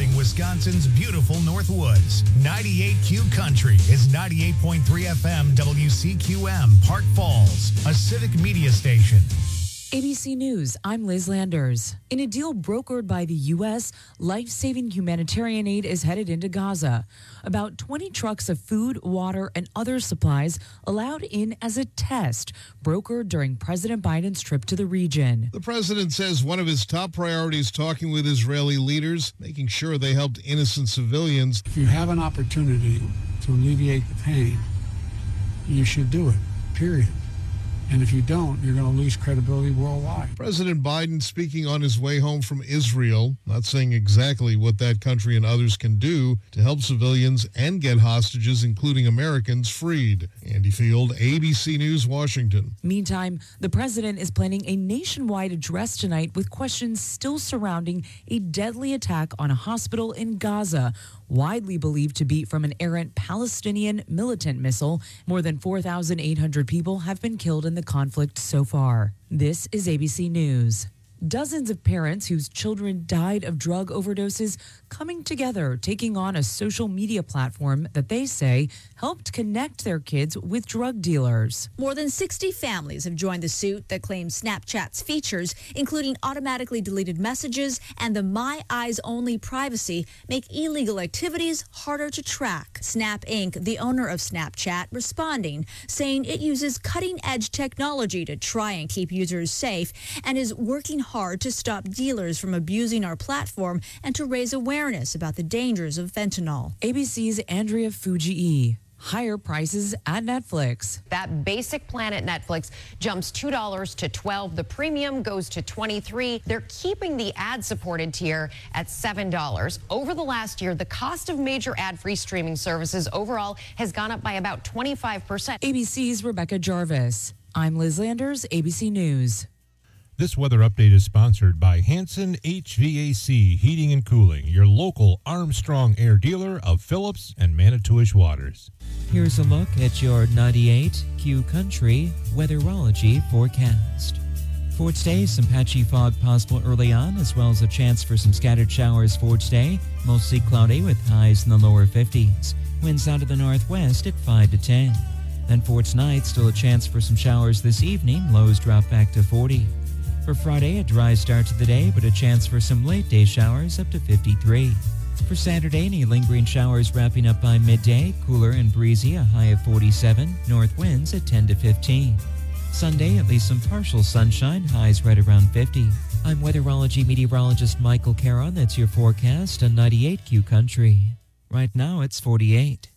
Serving Wisconsin's beautiful Northwoods. 98Q Country is 98.3 FM WCQM, Park Falls, a civic media station. ABC News, I'm Liz Landers. In a deal brokered by the U.S., life-saving humanitarian aid is headed into Gaza. About 20 trucks of food, water, and other supplies allowed in as a test, brokered during President Biden's trip to the region. The president says one of his top priorities talking with Israeli leaders, making sure they helped innocent civilians. If you have an opportunity to alleviate the pain, you should do it, period. And if you don't, you're going to lose credibility worldwide. President Biden speaking on his way home from Israel, not saying exactly what that country and others can do to help civilians and get hostages, including Americans, freed. Andy Field, ABC News, Washington. Meantime, the president is planning a nationwide address tonight with questions still surrounding a deadly attack on a hospital in Gaza, widely believed to be from an errant Palestinian militant missile. More than 4,800 people have been killed in the conflict so far. This is ABC News. Dozens of parents whose children died of drug overdoses coming together, taking on a social media platform that they say helped connect their kids with drug dealers. More than 60 families have joined the suit that claims Snapchat's features, including automatically deleted messages and the My Eyes Only privacy, make illegal activities harder to track. Snap Inc., the owner of Snapchat, responding, saying it uses cutting-edge technology to try and keep users safe and is working hard to stop dealers from abusing our platform and to raise awareness about the dangers of fentanyl. ABC's Andrea Fujii. Higher prices at Netflix. That basic plan at Netflix jumps $2 to $12. The premium goes to $23. They're keeping the ad-supported tier at $7. Over the last year, the cost of major ad-free streaming services overall has gone up by about 25%. ABC's Rebecca Jarvis. I'm Liz Landers, ABC News. This weather update is sponsored by Hanson HVAC Heating and Cooling, your local Armstrong Air dealer of Phillips and Manitowish Waters. Here's a look at your 98Q Country weatherology forecast. For today, some patchy fog possible early on, as well as a chance for some scattered showers for today. Mostly cloudy with highs in the lower 50s. Winds out of the northwest at 5 to 10. Then for tonight, still a chance for some showers this evening. Lows drop back to 40. For Friday, a dry start to the day, but a chance for some late-day showers up to 53. For Saturday, any lingering showers wrapping up by midday, cooler and breezy, a high of 47, north winds at 10 to 15. Sunday, at least some partial sunshine, highs right around 50. I'm weatherology meteorologist Michael Caron. That's your forecast on 98Q Country. Right now, it's 48.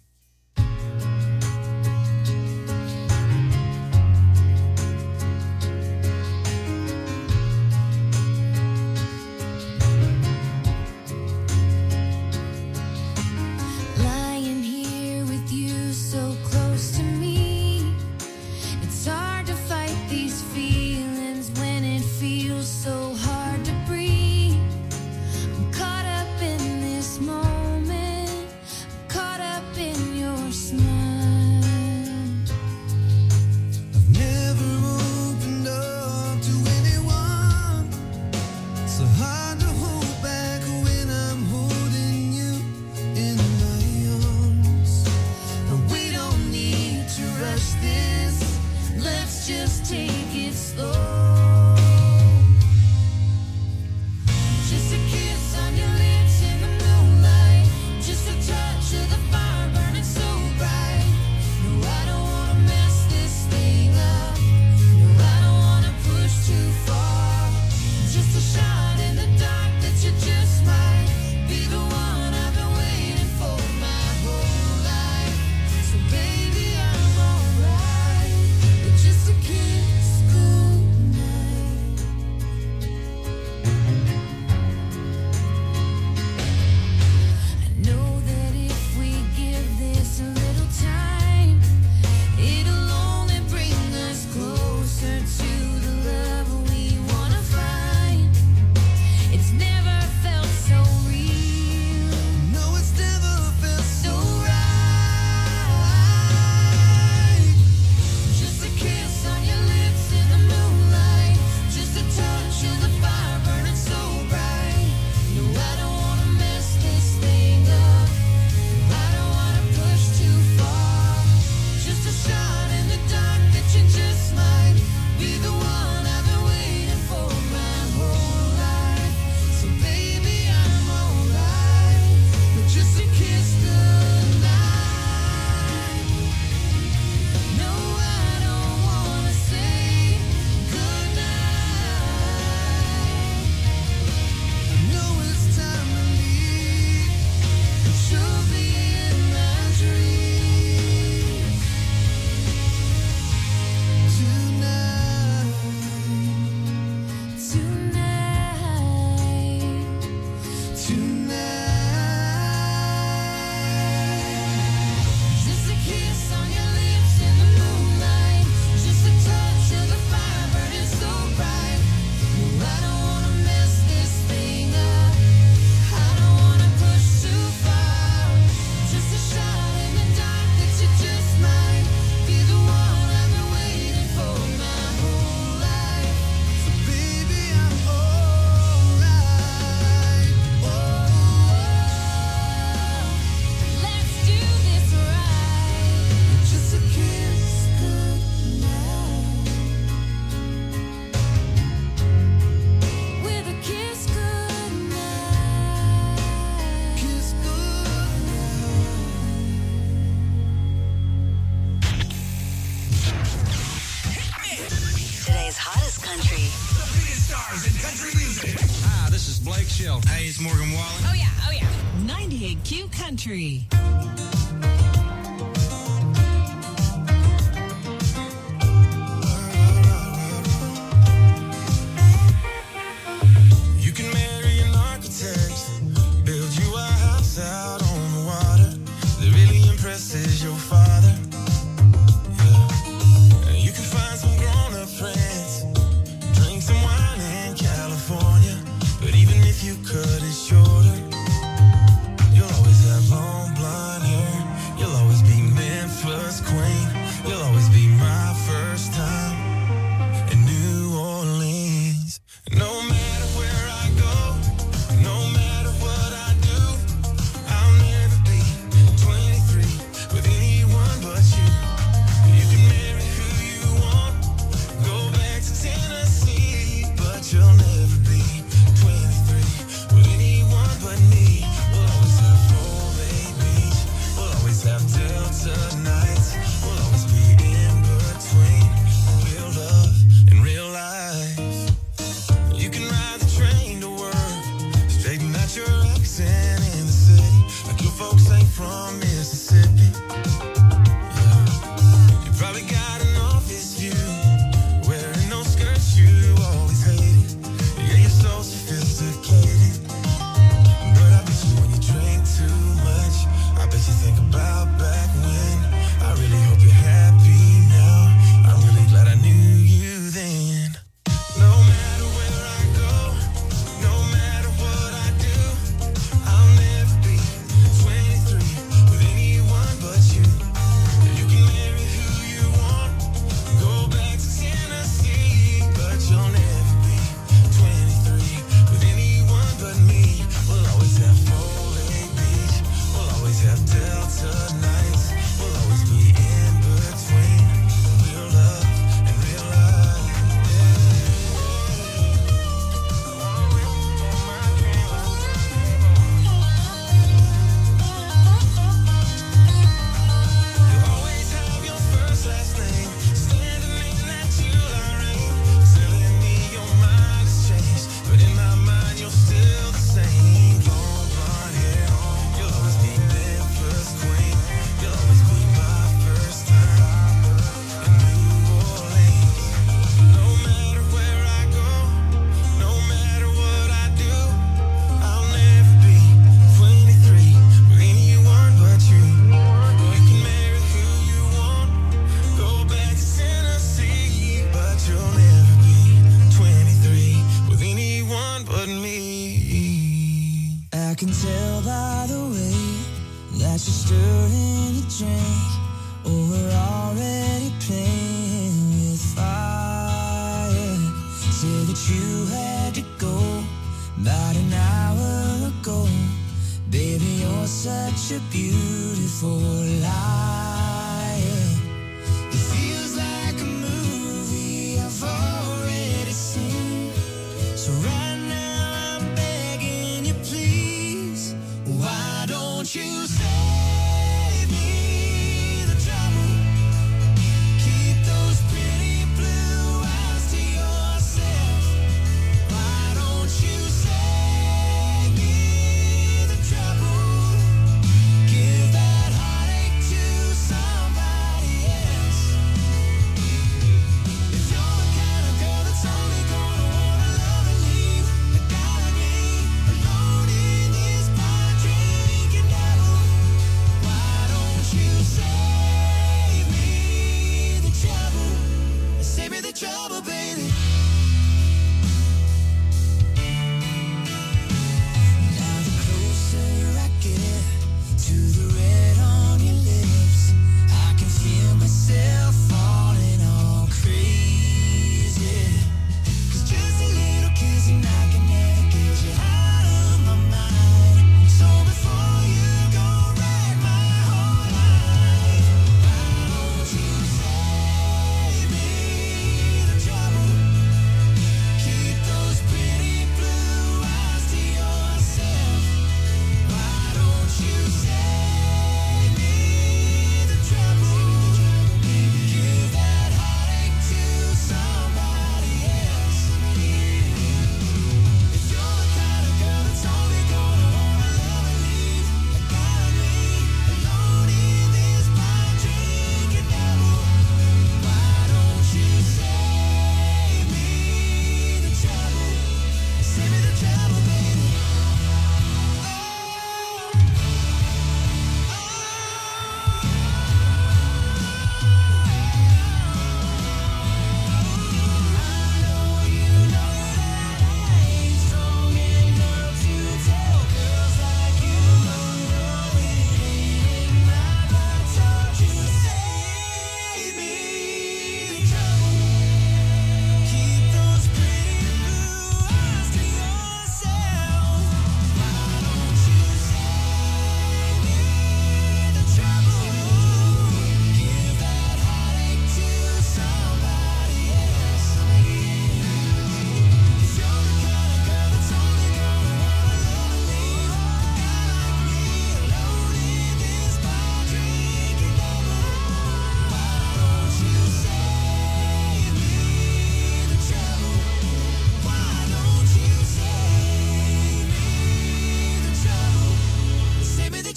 Caught up in chill. Hey, it's Morgan Wallen. Oh, yeah. 98Q Country. You can marry an architect, build you a house out on the water that really impresses your father. Yeah. And you can find some grown-up friends, drink some wine in California, but even if you cut it shorter, you'll always have long blonde hair. You'll always be Memphis queen. You'll always be my first time in New Orleans. No matter where I go, no matter what I do, I'll never be 23 with anyone but you. You can marry who you want, go back to Tennessee, but you'll never be 23 with anyone but me. We'll always have Foley Beach, we'll always have Delta nights, we'll always be in between real love and real life. You can ride the train to work, straighten out your accent in the city, like your folks ain't from Mississippi. Yeah. You probably got an office view, wearing those skirts you always hated. Yeah, you're so sophisticated, but I bet you when you drink too much, I bet you think about back when. I really hope you're happy now. I'm really glad I knew you then. No matter where I go, no matter what I do, I'll never be 23 with anyone but you. You can marry who you want, go back to Tennessee, but you'll never be 23 with anyone but me. We'll always have Foley Beach, we'll always have Delta nights, we'll always be in between real love and real life. You'll always have your first, last name, standing in that July rain, telling me your mind has changed, but in my mind you're still the same. Long blonde hair, you'll always be Memphis queen, you'll always be my first time in New Orleans. No matter where I go, no matter what I do, I'll never be 23 with anyone but you. You can marry who you want, go back to Tennessee, but you'll never be 23 with anyone but me. I can tell by the way that you're stirring a drink, or we're already playing with fire. Say that you had to go about an hour ago. Baby, you're such a beautiful liar. It feels like a movie I've already seen. So right now I'm begging you, please, why don't you save me the trouble? Keep those pretty blue eyes to yourself. Why don't you save me the trouble? Give that heartache to somebody else. If you're the kind of girl that's only gonna wanna love and leave a guy like me alone in his bar drinking devil, why don't you save me the trouble? Save me the trouble, baby. Now the closer I get to the red on your lips, I can feel myself falling all crazy. 'Cause just a little kissing I can never get you out of my mind. So before you go wreck my whole life, why don't you save me the trouble? Keep those pretty blue eyes to yourself. Why don't you save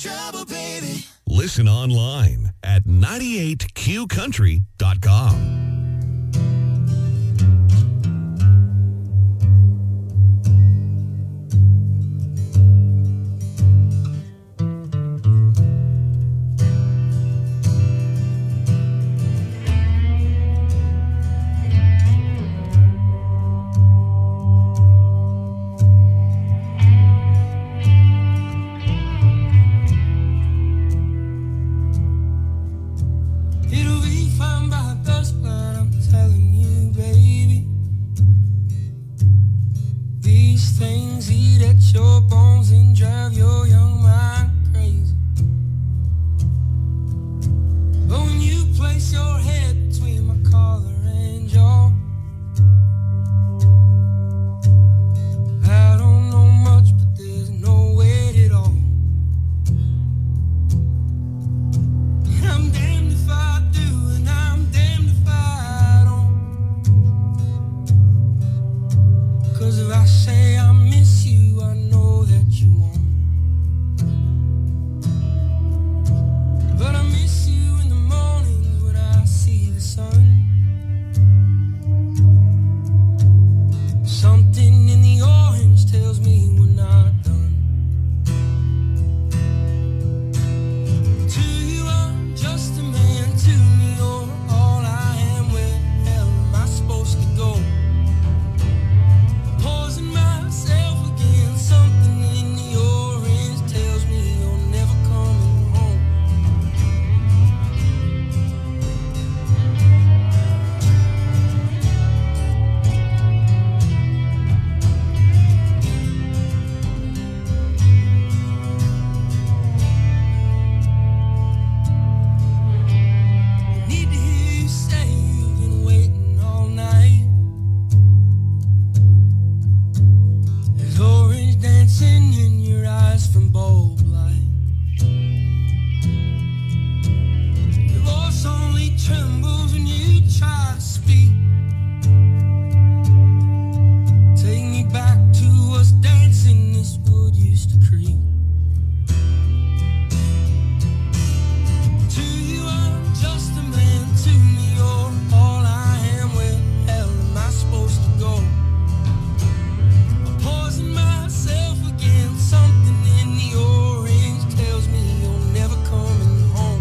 trouble, baby. Listen online at 98qcountry.com. It'll be fine by dusk, but I'm telling you, baby. These things eat at your bones and drive your young mind crazy. But when you place your head between my collar and jaw, I don't know much, but there's no weight at all. I'm damned if I do, and I'm damned if I don't. 'Cause if I say I miss you, I know that you won't. But I miss you in the mornings when I see the sun. Something in the orange tells me we're not done. To you, I'm just a man. To me, you're all I am. Where the hell am I supposed to go? Pausing myself again. Something in the orange tells me you're never coming home. Need to hear you say you've been waiting all night. There's orange dancing in your eyes from bulb light. Your voice only trembles when you try to speak. Take me back to us dancing this wood used to creep. To you, I'm just a man. To me, you're all I am. Where the hell am I supposed to go? I'm pausing myself again. Something in the orange tells me you're never coming home.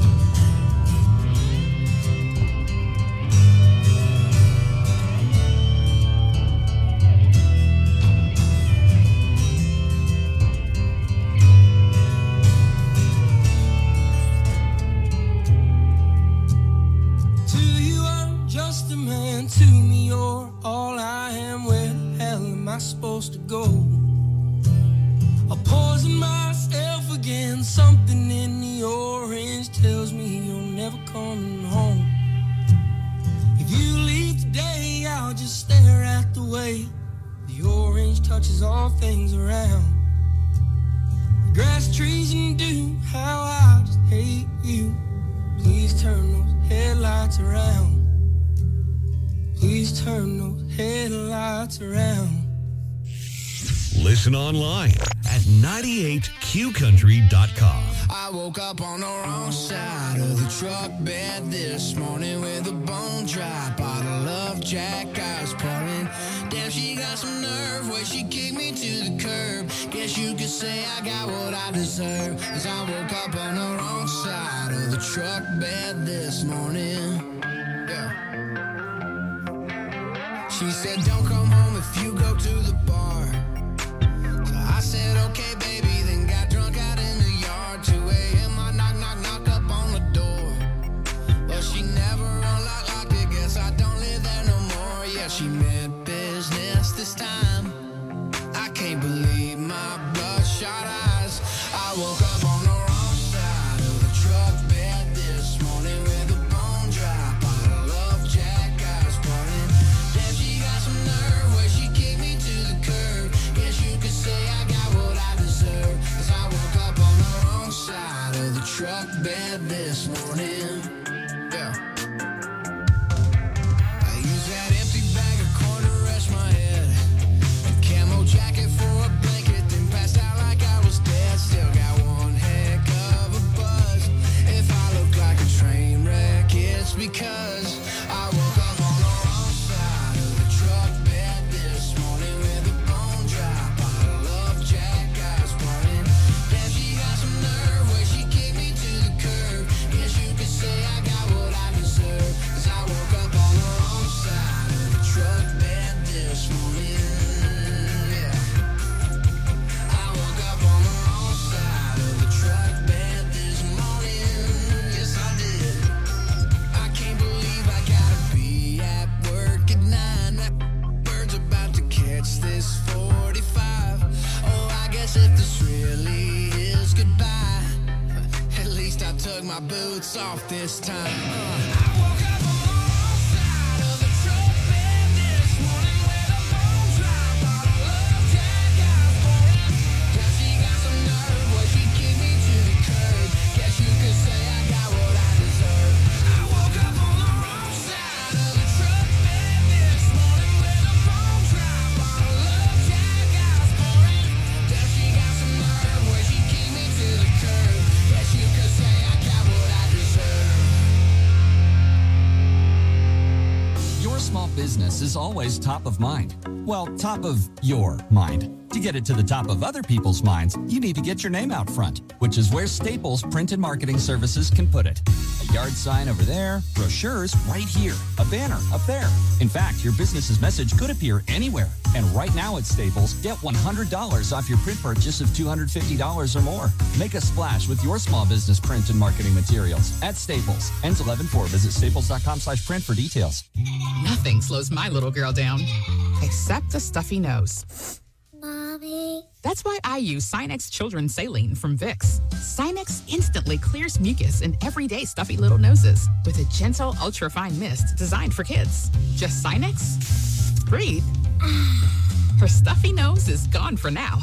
To you, I'm just a man. To me, you're all I am. Where the hell am I supposed to go? I'm pausing myself again. Something in the orange tells me you're never coming home. If you leave today, I'll just stare at the way the orange touches all things around. The grass, trees, and dew, how I just hate you. Please turn those headlights around. Please turn those headlights around. Listen online at 98qcountry.com. I woke up on the wrong side of the truck bed this morning with a bone dry bottle of Jack I was pouring. Damn, she got some nerve where she kicked me to the curb. Guess you could say I got what I deserve. 'Cause I woke up on the wrong side of the truck bed this morning. Yeah. She said, don't come home if you go to the bar. So I said, okay, baby, then got drunk out in the yard. 2 a.m. I knock up on the door. But she never unlocked it, guess I don't live there no more. Yeah, she meant business this time. I can't believe my bloodshot eyes. I woke up on the wrong side of the truck bed this morning with a bone dry bottle of Jack I was pouring. Damn, she got some nerve where she kicked me to the curb. Guess you could say I got what I deserve. 'Cause I woke up on the wrong side of the truck bed this morning. Yeah. I used that empty bag of corn to rest my head. A camo jacket for a blanket, then passed out like I was dead. Still got one head took my boots off this time. I woke up on the wrong side of the truck bed this morning with a bone dry bottle of Jack Eyes pouring. Now she got some nerve where she kicked me to the curb. Guess you could say I got what I deserve. I woke up on the wrong side of the truck bed this morning with a bone dry bottle of Jack Eyes pouring. Now she got some nerve where she kicked me to the curb. Guess you could say I got what I deserve. Your small business is always top of mind. Well, top of your mind. To get it to the top of other people's minds, you need to get your name out front, which is where Staples Print and Marketing Services can put it. A yard sign over there, brochures right here, a banner up there. In fact, your business's message could appear anywhere. And right now at Staples, get $100 off your print purchase of $250 or more. Make a splash with your small business print and marketing materials at Staples. Ends 11/4. Visit staples.com/print for details. Nothing slows my little girl down, except a stuffy nose. Mommy. That's why I use Sinex Children's Saline from Vicks. Sinex instantly clears mucus in everyday stuffy little noses with a gentle, ultra-fine mist designed for kids. Just Sinex? Breathe. Her stuffy nose is gone for now.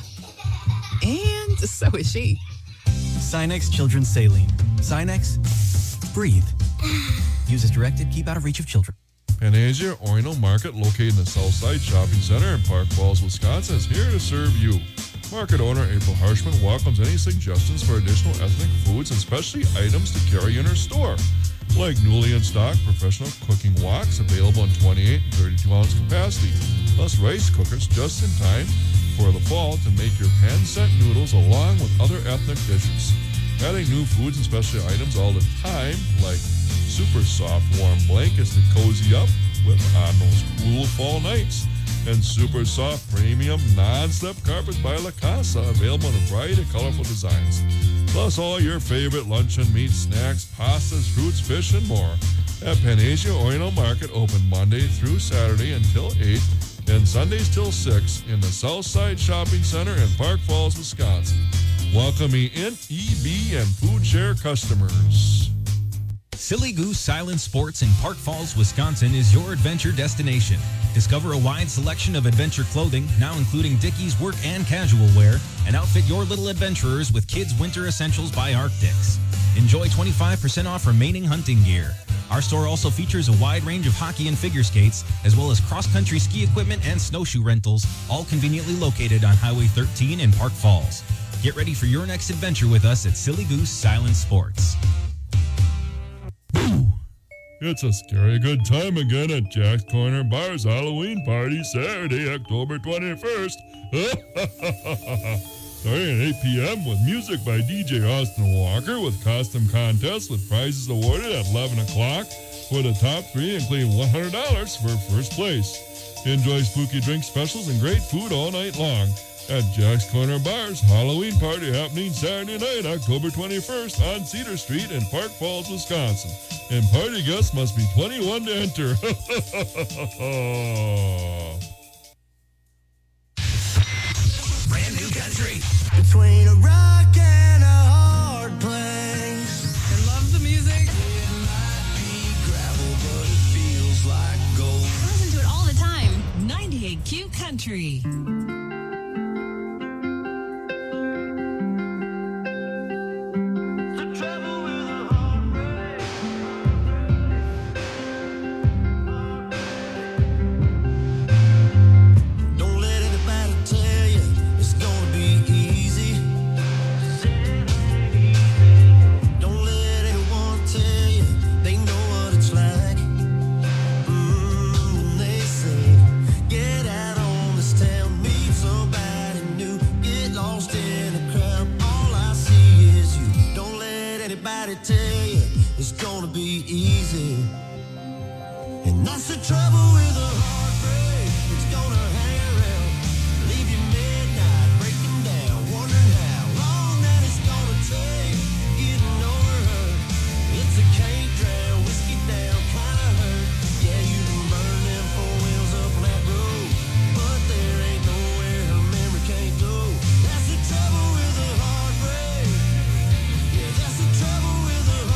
And so is she. Sinex Children's Saline. Sinex, breathe. Use as directed. Keep out of reach of children. Panacea Oriental Market, located in the Southside Shopping Center in Park Falls, Wisconsin, is here to serve you. Market owner April Harshman welcomes any suggestions for additional ethnic foods and specialty items to carry in her store, like newly in stock professional cooking woks available in 28 and 32-ounce capacity, plus rice cookers just in time for the fall to make your pan-set noodles along with other ethnic dishes. Adding new foods and specialty items all the time, like super soft warm blankets to cozy up with on those cool fall nights, and super soft premium non-slip carpets by La Casa available in a variety of colorful designs. Plus all your favorite luncheon meats, snacks, pastas, fruits, fish, and more at Panacea Oriental Market, open Monday through Saturday until 8 and Sundays till 6 in the Southside Shopping Center in Park Falls, Wisconsin. Welcoming in EB and Food Share customers. Silly Goose Silent Sports in Park Falls, Wisconsin is your adventure destination. Discover a wide selection of adventure clothing, now including Dickies work and casual wear, and outfit your little adventurers with kids' winter essentials by Arctics. Enjoy 25% off remaining hunting gear. Our store also features a wide range of hockey and figure skates, as well as cross-country ski equipment and snowshoe rentals, all conveniently located on Highway 13 in Park Falls. Get ready for your next adventure with us at Silly Goose Silent Sports. It's a scary good time again at Jack's Corner Bar's Halloween party Saturday, October 21st. Starting at 8 p.m. with music by DJ Austin Walker, with costume contests with prizes awarded at 11 o'clock, with the top three including $100 for first place. Enjoy spooky drink specials and great food all night long at Jack's Corner Bar's Halloween party, happening Saturday night, October 21st on Cedar Street in Park Falls, Wisconsin. And party guests must be 21 to enter. Brand new country. Between a rock and a hard place. I love the music. It might be gravel, but it feels like gold. I listen to it all the time. 98Q Country. Trouble with a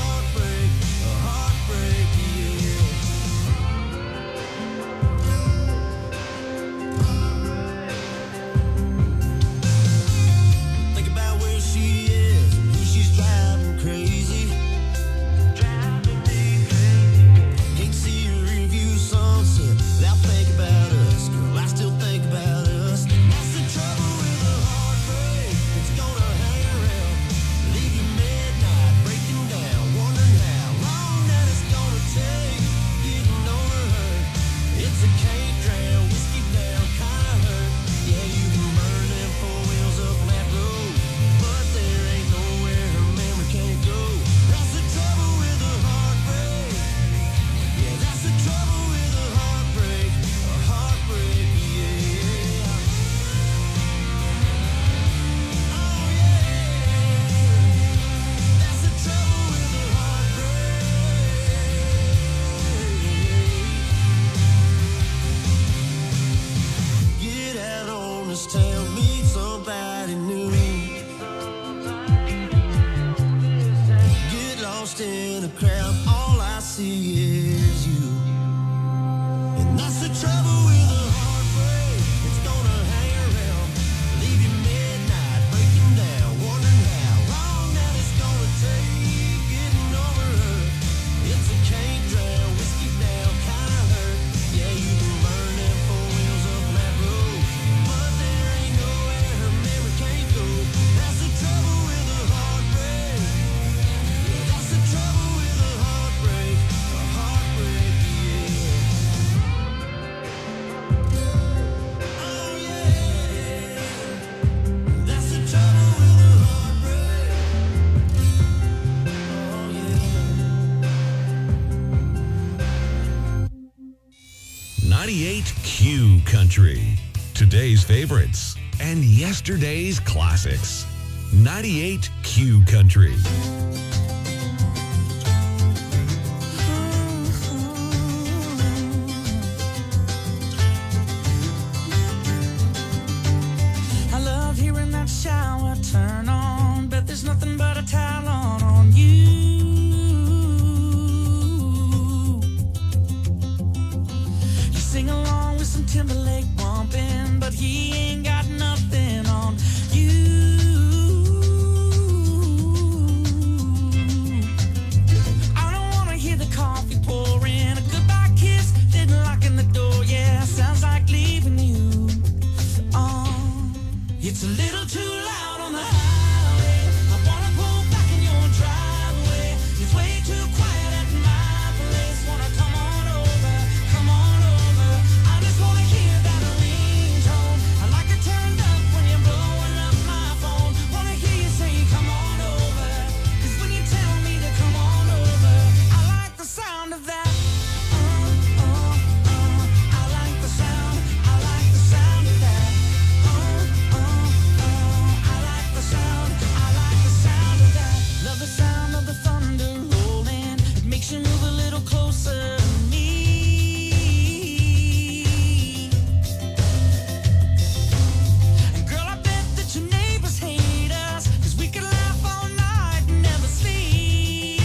see is you. And that's the trouble with a heartbreak. It's gonna hang around, leave you midnight, breaking down, wondering how long that it's gonna take getting over her. It's a can't drown, whiskey down kind of hurt. Yeah, you can burn them four wheels up that road, but there ain't nowhere her memory can't go. That's the trouble with a heartbreak. Yeah, that's the trouble with a heartbreak. A heartbreak, yeah. Oh yeah. That's the trouble with a heartbreak. Oh yeah. 98 Q Country. Today's favorites and yesterday's classics. 98 Q Country. I love hearing that shower turn on, but there's nothing but a towel on you. You sing along with some Timberlake bumping, but he ain't got nothing on you. I don't wanna hear the coffee pouring, a goodbye kiss, then locking the door. Yeah, sounds like leaving you. It's a little too loud on the highway. I wanna pull back in your driveway. It's way too quiet at my place. Wanna come on over, come on over. I just wanna hear that ringtone. I like it turned up when you're blowing up my phone. Wanna hear you say come on over, 'cause when you tell me to come on over, I like the sound of that. I like the sound, I like the sound of that. I like the sound of that. Love the sound of the thunder rolling. It makes you move a little closer to me. And girl, I bet that your neighbors hate us, 'cause we could laugh all night and never sleep.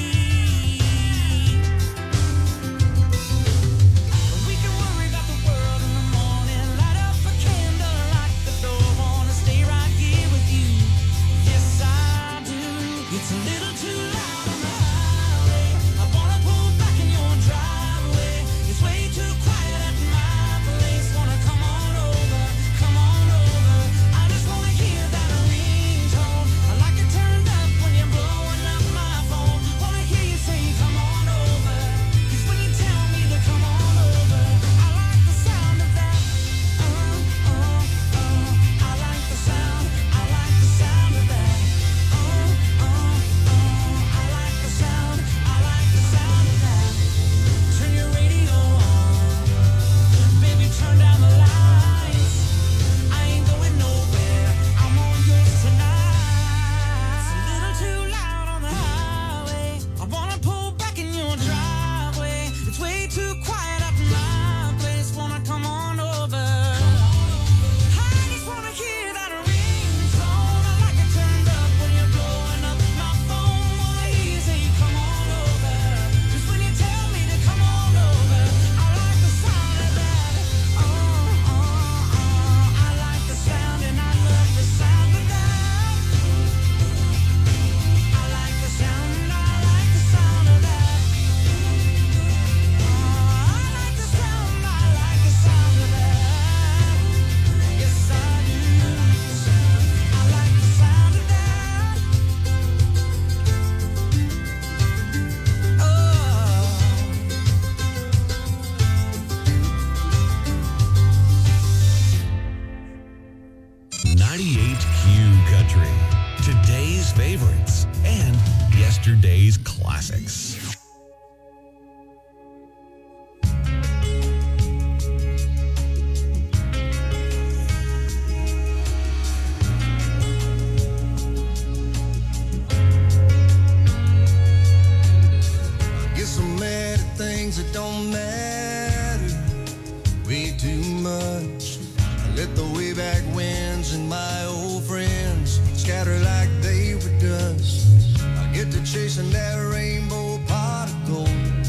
We can worry about the world in the morning, light up a candle, lock the door, wanna stay right here with you. Yes, I do. It's a little too loud on the highway. I wanna pull back in your driveway. It's way too quiet at my place. Wanna come on over, come on over. I just wanna hear that ringtone. I like it turned up when you're blowing up my phone. Wanna hear you say come on over, 'cause when you tell me to come on over, I like the sound of that. I like the sound, I like the sound of that. I like the sound, I like the sound of that. Turn your radio on, baby, turn down the lights. I ain't going nowhere, I'm on yours tonight. It's a little too loud on the highway. I wanna pull back in your driveway. It's way too quiet at my place. Wanna come on over. I just wanna hear that ringtone. I like it turned up when you're blowing up my phone. Wanna hear you say come on over, 'cause when you tell me to come on over, I like the sound of that. I like the sound and I love the sound of that. I like the sound, I like the sound of that. I like the sound, I like the sound of that. Yes, I do. I like the sound of that. Oh. 98 Q Country. Today's favorites and yesterday's classics. Get so mad at things that don't matter way too much. I let the way back winds and my old friends scatter like they were dust. I get to chasing that rainbow pot of gold.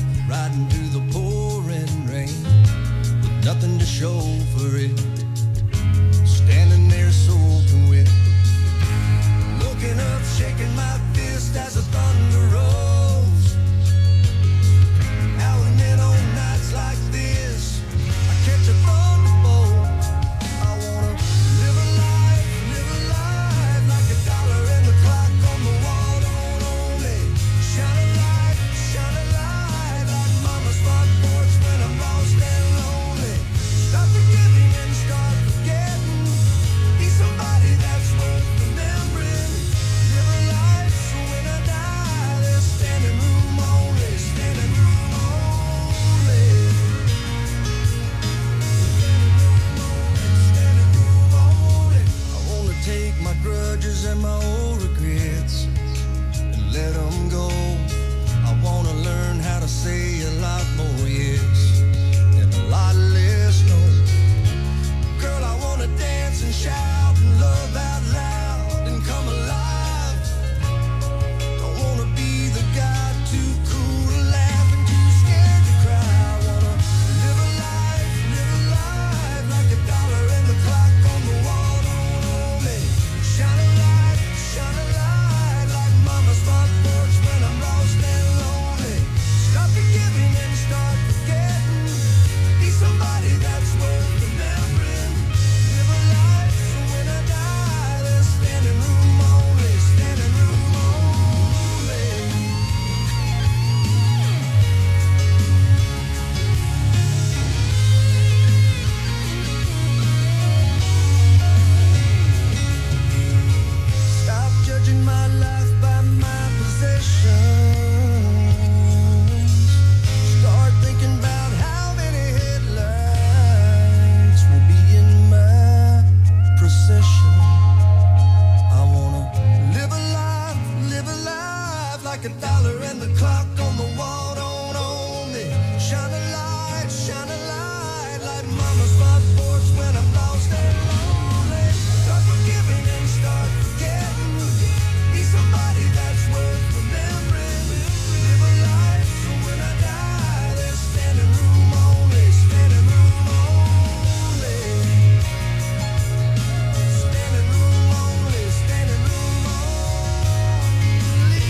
like $1 and the clock on the wall don't own me. Shine a light, like mama's front porch when I'm lost and lonely. Start forgiving and start forgetting. Be somebody that's worth remembering. Live a life so when I die, there's standing room only, standing room only. Standing room only, standing room only.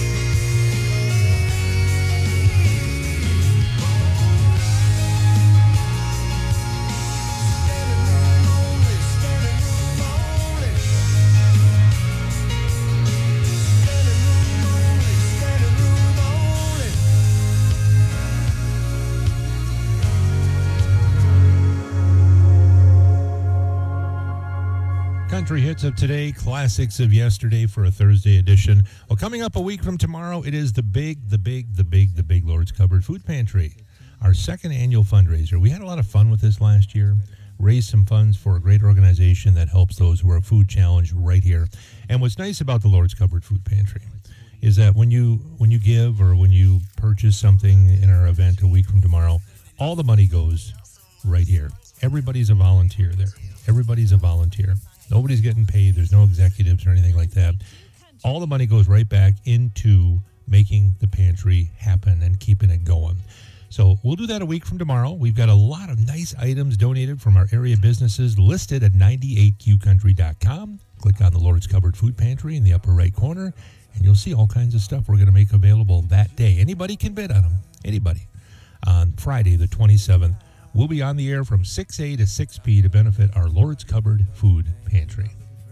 Country hits of today, classics of yesterday for a Thursday edition. Well, coming up a week from tomorrow, it is the big Lord's Cupboard Food Pantry, our second annual fundraiser. We had a lot of fun with this last year, raised some funds for a great organization that helps those who are food challenged right here. And what's nice about the Lord's Cupboard Food Pantry is that when you give or when you purchase something in our event a week from tomorrow, all the money goes right here. Everybody's a volunteer there. Everybody's a volunteer. Nobody's getting paid. There's no executives or anything like that. All the money goes right back into making the pantry happen and keeping it going. So we'll do that a week from tomorrow. We've got a lot of nice items donated from our area businesses listed at 98qcountry.com. Click on the Lord's Cupboard Food Pantry in the upper right corner, and you'll see all kinds of stuff we're going to make available that day. Anybody can bid on them. Anybody. On Friday, the 27th, we'll be on the air from 6A to 6P to benefit our Lord's Cupboard Food Pantry.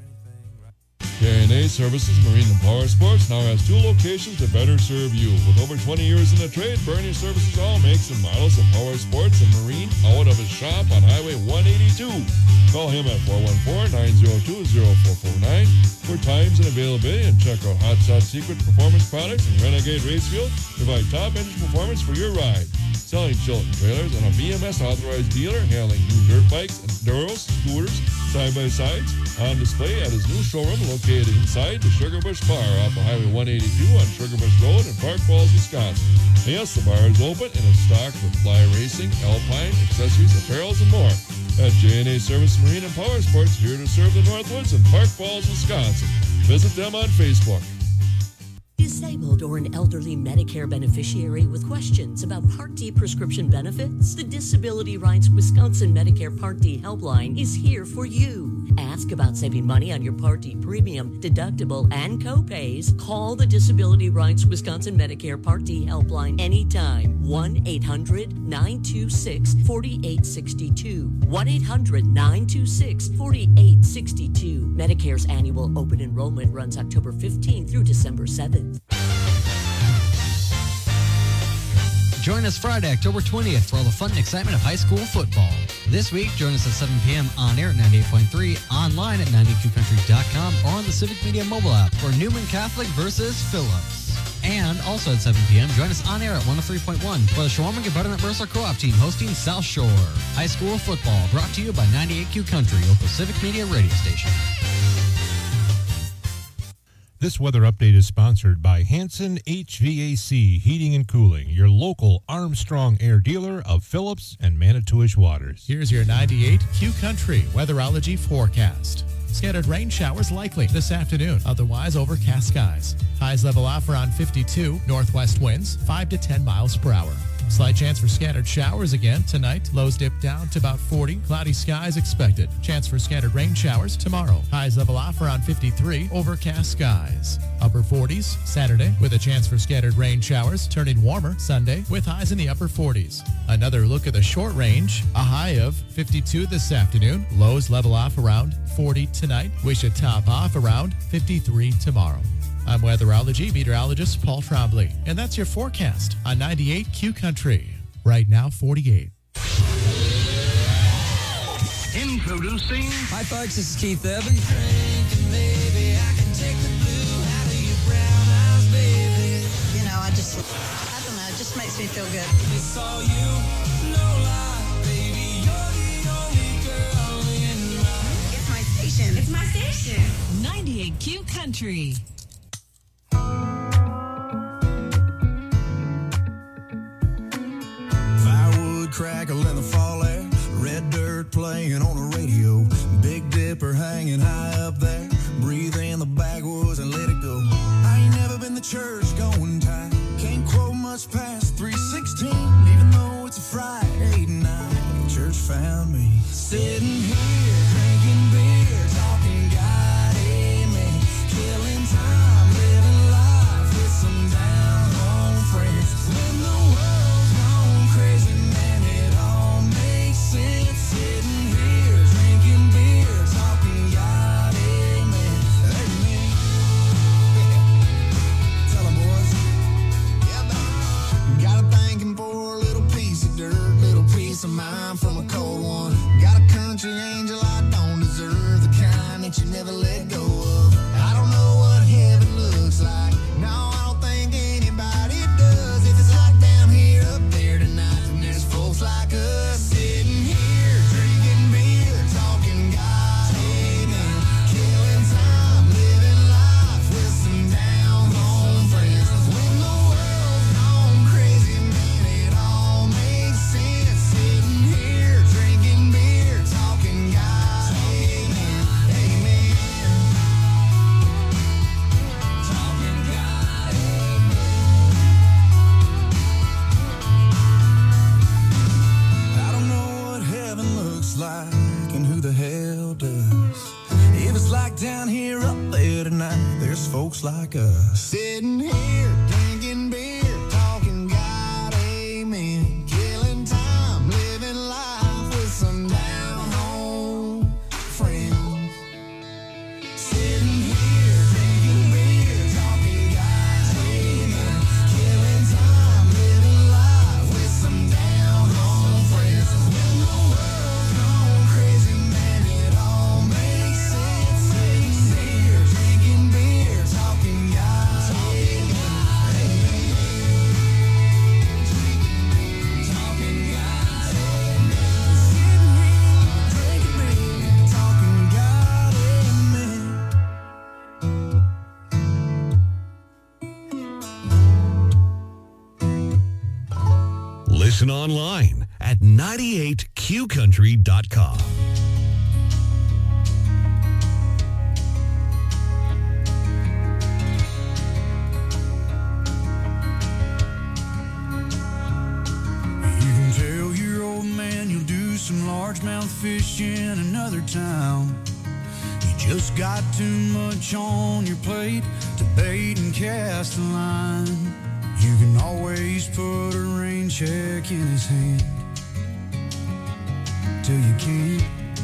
K&A Services Marine and Power Sports now has 2 locations to better serve you. With over 20 years in the trade, Bernie Services all makes and models of power sports and marine out of his shop on Highway 182. Call him at 414-902-0449 for times and availability, and check out Hot Shot Secret Performance Products and Renegade Racefield. Provide top engine performance for your ride. Selling Chilton trailers and a BMS authorized dealer handling new dirt bikes, enduros, scooters, side-by-sides on display at his new showroom located inside the Sugarbush Bar off of Highway 182 on Sugarbush Road in Park Falls, Wisconsin. And yes, the bar is open and is stocked with fly racing, alpine, accessories, apparels, and more. At J&A Service Marine and Power Sports, here to serve the Northwoods in Park Falls, Wisconsin. Visit them on Facebook. Disabled or an elderly Medicare beneficiary with questions about Part D prescription benefits? The Disability Rights Wisconsin Medicare Part D helpline is here for you. Ask about saving money on your Part D premium, deductible, and co-pays. Call the Disability Rights Wisconsin Medicare Part D helpline anytime. 1-800-926-4862. 1-800-926-4862. Medicare's annual open enrollment runs October 15th through December 7th. Join us Friday, October 20th for all the fun and excitement of high school football. This week, join us at 7 p.m. on air at 98.3, online at 92country.com, or on the Civic Media mobile app for Newman Catholic versus Phillips. And also at 7 p.m., join us on air at 103.1 for the Shawarma and Butternut Mercer Co-op team hosting South Shore. High school football brought to you by 98Q Country, local Civic Media radio station. This weather update is sponsored by Hanson HVAC Heating and Cooling, your local Armstrong Air dealer of Phillips and Manitowish Waters. Here's your 98Q Country weatherology forecast. Scattered rain showers likely this afternoon, otherwise overcast skies. Highs level off around 52, northwest winds 5 to 10 miles per hour. Slight chance for scattered showers again tonight. Lows dip down to about 40. Cloudy skies expected. Chance for scattered rain showers tomorrow. Highs level off around 53. Overcast skies. Upper 40s Saturday with a chance for scattered rain showers. Turning warmer Sunday with highs in the upper 40s. Another look at the short range. A high of 52 this afternoon. Lows level off around 40 tonight. We should top off around 53 tomorrow. I'm weatherology meteorologist Paul Trombley, and that's your forecast on 98Q Country. Right now, 48. Introducing. Hi, folks. This is Keith Urban. You know, I don't know, it just makes me feel good. It's all you, no lie, baby. You're the only girl in my... It's my station. It's my station. 98Q Country. crackle in the fall air. Red dirt playing on the radio. Big Dipper hanging high up there. Breathe in the backwoods and let it go. I ain't never been to church going tight. Can't quote much past 3:16, even though it's a Friday night. Church found me sitting here drinking beer, talking God, amen, killing time, living life with some down home friends. When the world's gone crazy, man, it all makes sense. Sitting here drinking beer, talking God, amen, amen. Tell 'em, boys. Yeah, man. Got a thanking for a little piece of dirt, little piece of mind from a cold one. Got a country angel I don't deserve, the kind that you never let go of. I don't know what heaven looks like. No, I don't think anybody does. If it's like down here up there tonight, then there's folks like us sitting here drinking beer, talking God, amen, killing time, living life with some down home friends. When the world's gone crazy, man, it all makes sense. Sitting here drinking beer, talking God, amen, amen. Talking God, amen. I don't know what heaven looks like and who the hell does. If it's like down here up there tonight, there's folks like us sitting here drinking beer, talking God, amen, killing time, living life with some down home friends. Sitting here drinking beer, talking God, amen, killing time, living life with some down home friends. When the world's gone crazy, man, it all makes sense. Sitting here drinking beer, talking God, amen, amen. Talking God, amen. Sitting here drinking beer, talking God, amen. Listen online at 98qcountry.com. You can tell your old man you'll do some largemouth fish in another town. You just got too much on your plate to bait and cast a line. You can always put a rain check in his hand till you can't.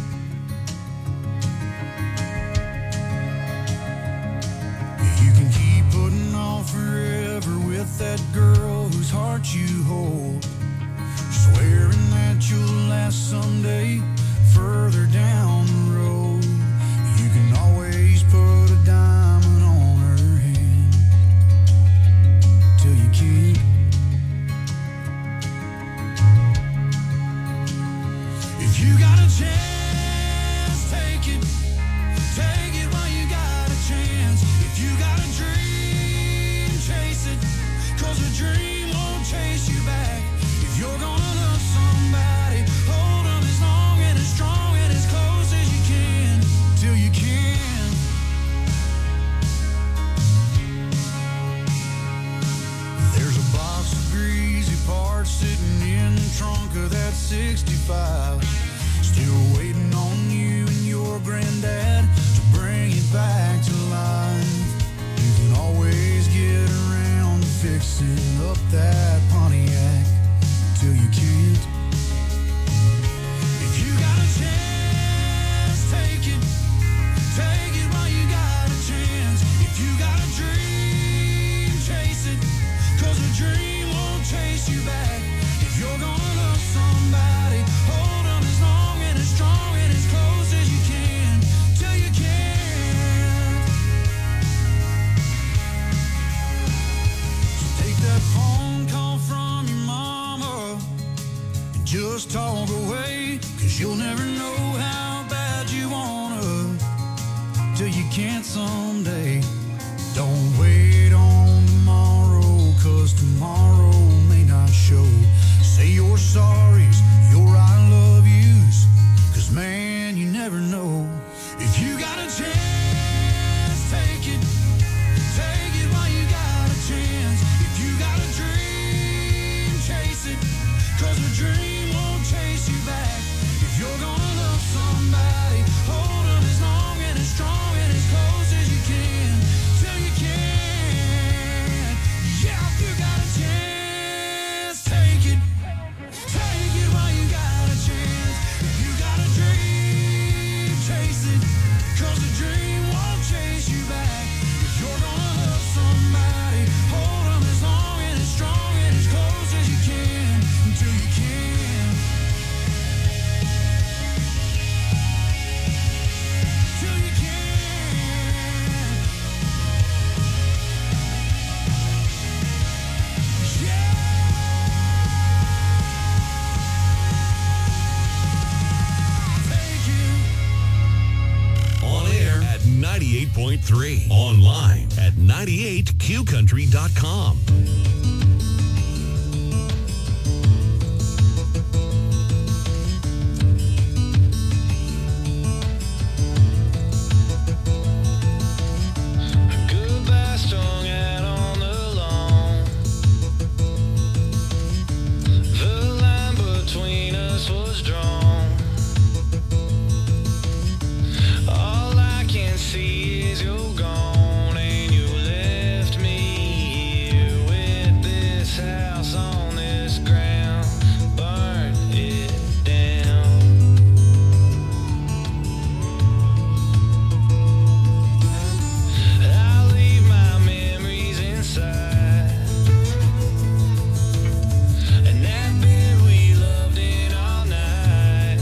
You can keep putting off forever with that girl whose heart you hold, swearing that you'll last someday further down the road. You can always put a diamond on her hand till you can't. If you got a chance, take it. Take it while you got a chance. If you got a dream, chase it. 'Cause a dream won't chase you back. If you're gonna love somebody, hold them as long and as strong and as close as you can, till you can. There's a box of greasy parts sitting in the trunk of that 65, still waiting on you and your granddad to bring it back to life. You can always get around to fixing up that Pontiac till you can't. If you got a chance, take it. Take it while you got a chance. If you got a dream, chase it. 'Cause a dream won't chase you back. If you're gonna love somebody, hold them as long and as strong and as close as you can, till you can. So take that phone call from your mama and just talk away. 'Cause you'll never know how bad you wanna till you can't someday. Don't wait on tomorrow, 'cause tomorrow may not show. Say your sorries, your 98.3. Online at 98qcountry.com. Goodbye strung out on the lawn. The line between us was drawn. All I can see is you're gone, and you left me here with this house on this ground. Burn it down. I'll leave my memories inside, and that bed we loved in all night.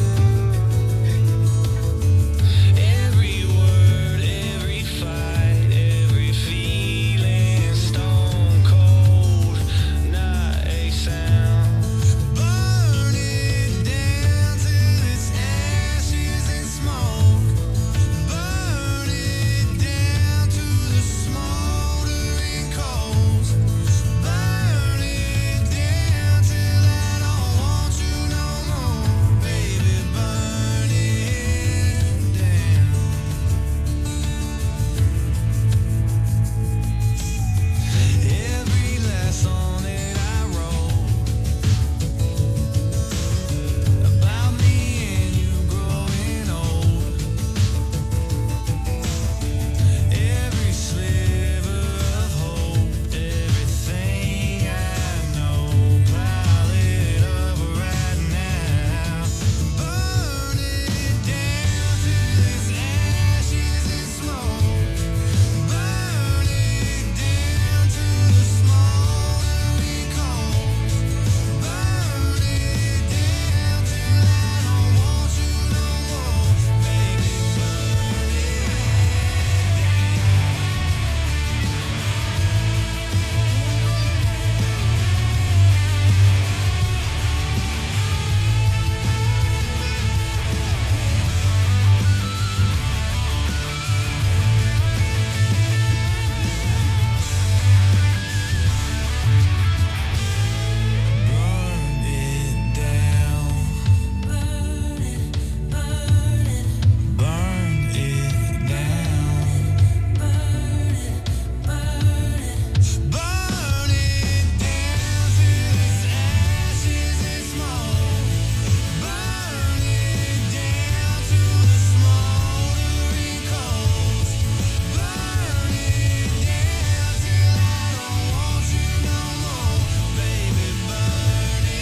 Every word, every fight, every feeling, stone cold, not a sound. Burn it down till it's ashes and smoke. Burn it down to the smoldering coals. Burn it down till I don't want you no more, baby. Burn it down. Every last song that I wrote about me and you growing old. Every sliver of hope, everything I know, pile it up right now. Burn it down till it's ashes and smoke. Burn it down to the smoldering coals. Burn it down till I don't want you no more, baby. Burn it down. Burn it down. Burn it down. Burn it down till it's ashes and smoke. Burn it down to the smoldering coals. Burn it down till I don't want you no more, baby. Burn it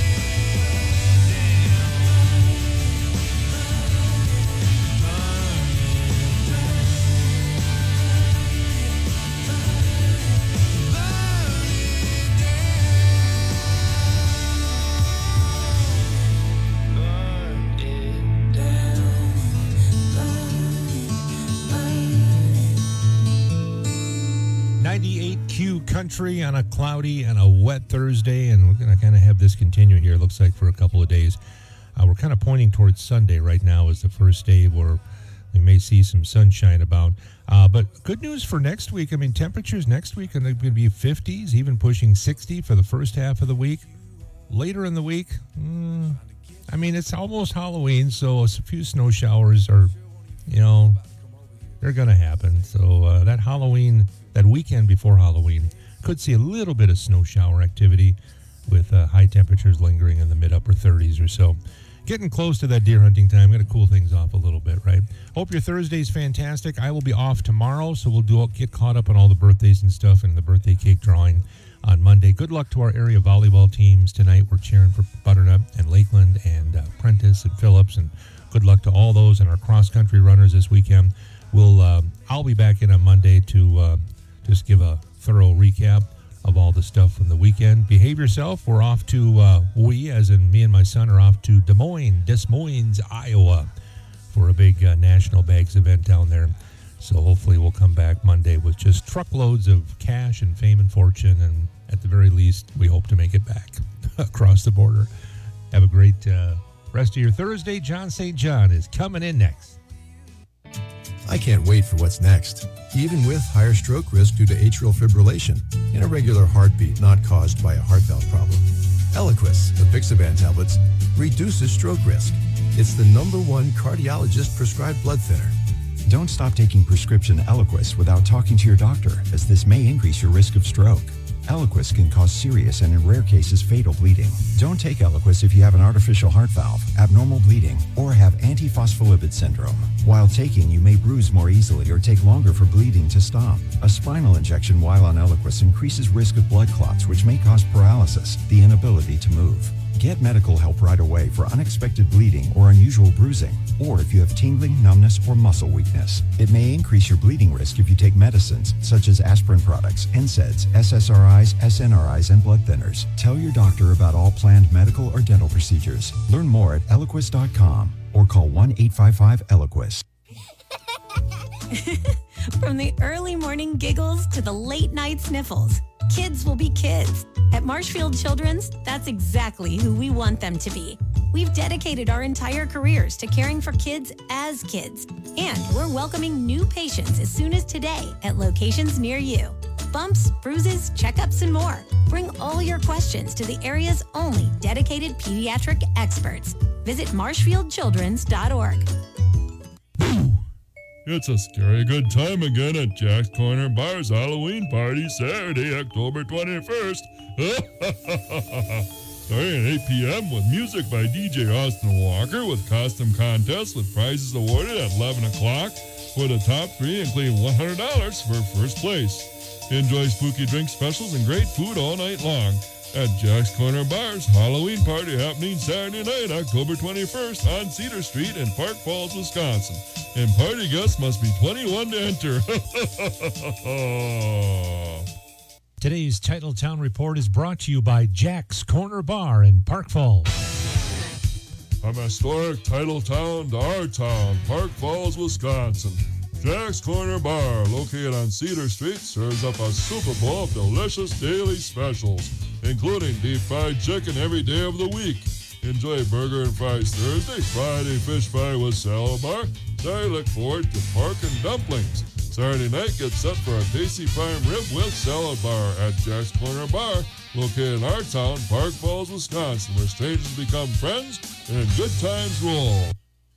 down. 98Q Country on a cloudy and a wet Thursday, and we're going to kind of have this continue here, looks like, for a couple of days. We're kind of pointing towards Sunday right now as the first day where we may see some sunshine about. But good news for next week. I mean, temperatures next week are going to be 50s, even pushing 60 for the first half of the week. Later in the week, I mean, it's almost Halloween, so a few snow showers are, they're going to happen. So that weekend before Halloween, could see a little bit of snow shower activity with high temperatures lingering in the mid-upper 30s or so. Getting close to that deer hunting time. Got to cool things off a little bit, right? Hope your Thursday's fantastic. I will be off tomorrow, so we'll get caught up on all the birthdays and stuff and the birthday cake drawing on Monday. Good luck to our area volleyball teams tonight. We're cheering for Butternut and Lakeland and Prentice and Phillips, and good luck to all those and our cross-country runners this weekend. I'll be back in on Monday to just give a thorough recap of all the stuff from the weekend. Behave yourself. We're off to, we, as in me and my son, are off to Des Moines, Iowa, for a big national bags event down there. So hopefully we'll come back Monday with just truckloads of cash and fame and fortune, and at the very least, we hope to make it back across the border. Have a great rest of your Thursday. John St. John is coming in next. I can't wait for what's next, even with higher stroke risk due to atrial fibrillation, an irregular heartbeat not caused by a heart valve problem. Eliquis, the Pixaban tablets, reduces stroke risk. It's the #1 cardiologist-prescribed blood thinner. Don't stop taking prescription Eliquis without talking to your doctor, as this may increase your risk of stroke. Eliquis can cause serious and, in rare cases, fatal bleeding. Don't take Eliquis if you have an artificial heart valve, abnormal bleeding, or have antiphospholipid syndrome. While taking, you may bruise more easily or take longer for bleeding to stop. A spinal injection while on Eliquis increases risk of blood clots, which may cause paralysis, the inability to move. Get medical help right away for unexpected bleeding or unusual bruising, or if you have tingling, numbness, or muscle weakness. It may increase your bleeding risk if you take medicines such as aspirin products, NSAIDs, SSRIs, SNRIs, and blood thinners. Tell your doctor about all planned medical or dental procedures. Learn more at Eliquis.com or call 1-855-ELIQUIS. From the early morning giggles to the late night sniffles, kids will be kids. At Marshfield Children's, that's exactly who we want them to be. We've dedicated our entire careers to caring for kids as kids. And we're welcoming new patients as soon as today at locations near you. Bumps, bruises, checkups, and more. Bring all your questions to the area's only dedicated pediatric experts. Visit marshfieldchildrens.org. It's a scary good time again at Jack's Corner Bar's Halloween party Saturday, October 21st. Starting at 8 p.m. with music by DJ Austin Walker with costume contests with prizes awarded at 11 o'clock for the top 3, including $100 for first place. Enjoy spooky drink specials and great food all night long at Jack's Corner Bar's Halloween party happening Saturday night, October 21st on Cedar Street in Park Falls, Wisconsin. And party guests must be 21 to enter. Today's Titletown Report is brought to you by Jack's Corner Bar in Park Falls. From historic Titletown to our town, Park Falls, Wisconsin. Jack's Corner Bar, located on Cedar Street, serves up a Super Bowl of delicious daily specials, including deep fried chicken every day of the week. Enjoy burger and fries Thursday, Friday fish fry with salad bar. Saturday, look forward to pork and dumplings. Saturday night, get set for a tasty prime rib with salad bar at Jack's Corner Bar, located in our town, Park Falls, Wisconsin, where strangers become friends and good times roll.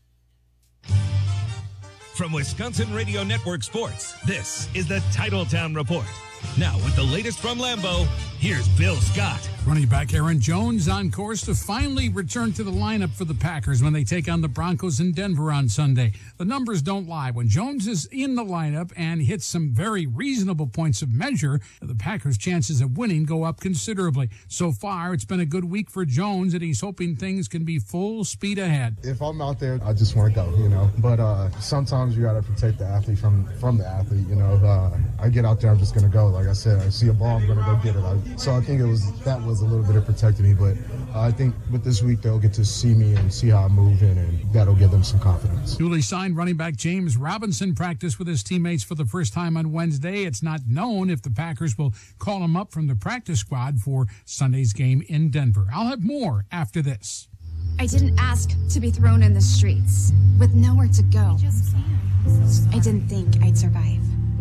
From Wisconsin Radio Network Sports, this is the Titletown Report. Now, with the latest from Lambeau, here's Bill Scott. Running back Aaron Jones on course to finally return to the lineup for the Packers when they take on the Broncos in Denver on Sunday. The numbers don't lie. When Jones is in the lineup and hits some very reasonable points of measure, the Packers' chances of winning go up considerably. So far, it's been a good week for Jones, and he's hoping things can be full speed ahead. If I'm out there, I just want to go, But sometimes you got to protect the athlete from the athlete, I get out there, I'm just going to go. Like I said, I see a ball, I'm going to go get it. So I think that was a little bit of protecting me, but I think with this week they'll get to see me and see how I move in, and that'll give them some confidence. Newly signed running back James Robinson practiced with his teammates for the first time on Wednesday. It's not known if the Packers will call him up from the practice squad for Sunday's game in Denver. I'll have more after this. I didn't ask to be thrown in the streets with nowhere to go. I didn't think I'd survive.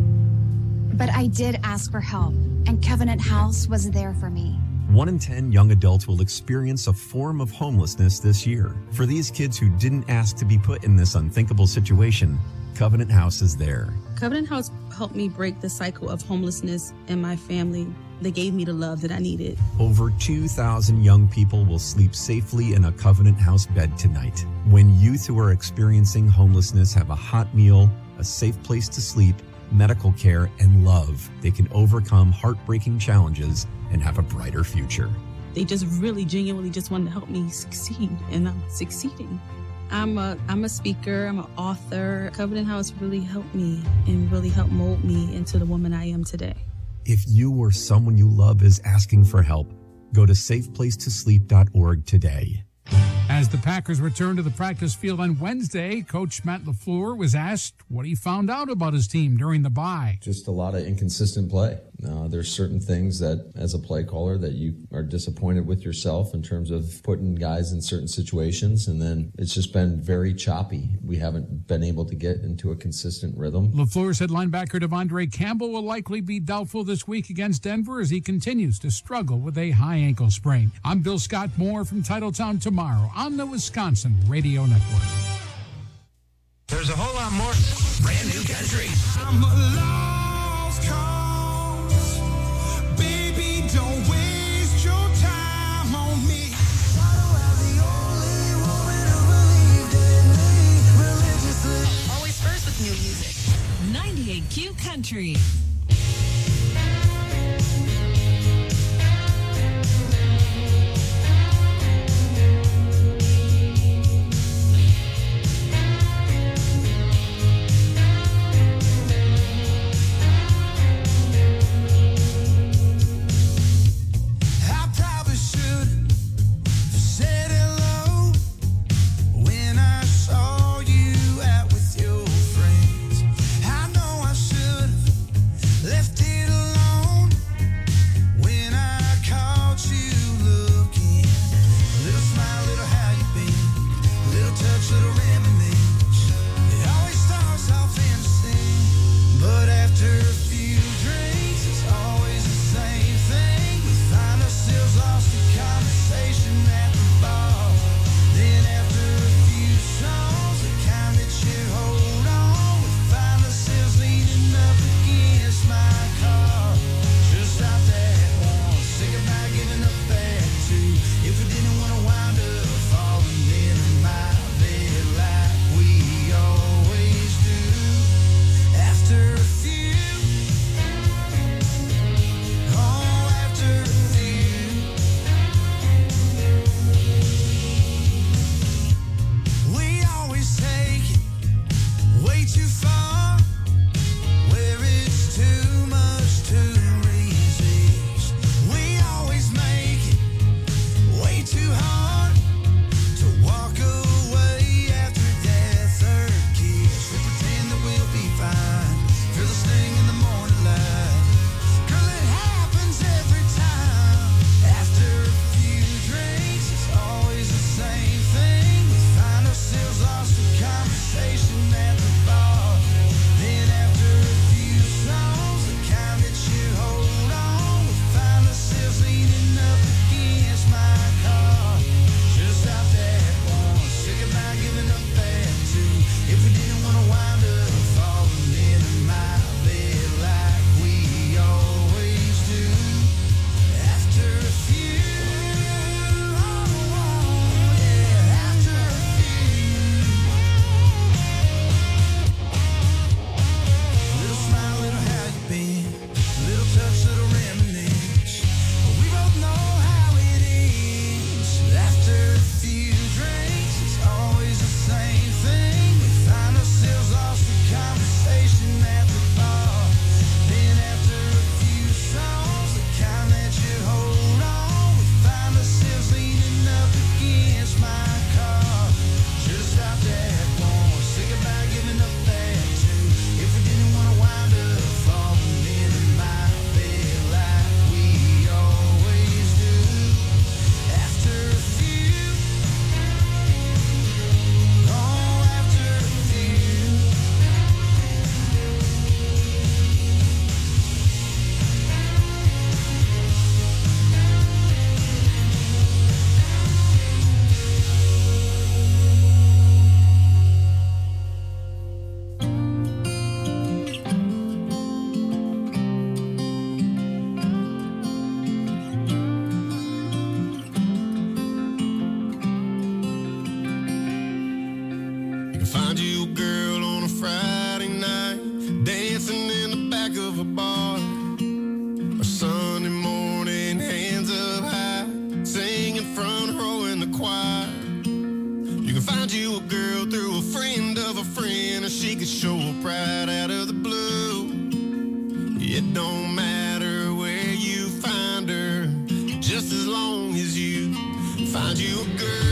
But I did ask for help, and Covenant House was there for me. 1 in 10 young adults will experience a form of homelessness this year. For these kids who didn't ask to be put in this unthinkable situation, Covenant House is there. Covenant House helped me break the cycle of homelessness in my family. They gave me the love that I needed. Over 2,000 young people will sleep safely in a Covenant House bed tonight. When youth who are experiencing homelessness have a hot meal, a safe place to sleep, medical care, and love, they can overcome heartbreaking challenges and have a brighter future. They just really genuinely just wanted to help me succeed, and I'm succeeding. I'm a speaker, I'm an author. Covenant House really helped me and really helped mold me into the woman I am today. If you or someone you love is asking for help, go to safeplacetosleep.org today. As the Packers returned to the practice field on Wednesday, Coach Matt LaFleur was asked what he found out about his team during the bye. Just a lot of inconsistent play. There's certain things that, as a play caller, that you are disappointed with yourself in terms of putting guys in certain situations, and then it's just been very choppy. We haven't been able to get into a consistent rhythm. LaFleur's head linebacker Devondre Campbell will likely be doubtful this week against Denver as he continues to struggle with a high ankle sprain. I'm Bill Scott. More from Titletown tomorrow on the Wisconsin Radio Network. There's a whole lot more. Brand new country. I'm a lost cause. Baby, don't waste your time on me. Always first with new music. 98Q Country. Find you a girl on a Friday night, dancing in the back of a bar. Or Sunday morning, hands up high, singing front row in the choir. You can find you a girl through a friend of a friend, or she could show up right out of the blue. It don't matter where you find her, just as long as you find you a girl.